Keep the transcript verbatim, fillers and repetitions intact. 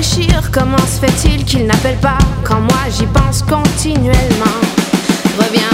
réfléchir, comment se fait-il qu'il n'appelle pas quand moi j'y pense continuellement. Reviens